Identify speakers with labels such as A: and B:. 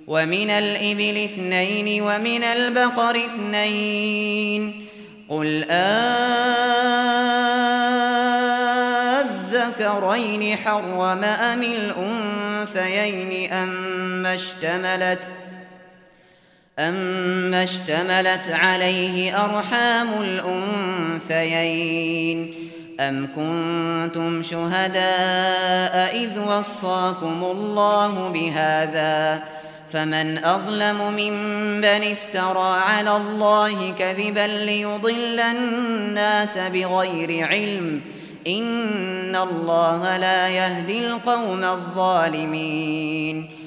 A: ومن الإبل 2 ومن البقر 2 قل أذكرين حرم أم الأنثيين أما اشتملت عليه أرحام الأنثيين أم كنتم شهداء إذ وصاكم الله بهذا فمن أظلم ممن افترى على الله كذبا ليضل الناس بغير علم إن الله لا يهدي القوم الظالمين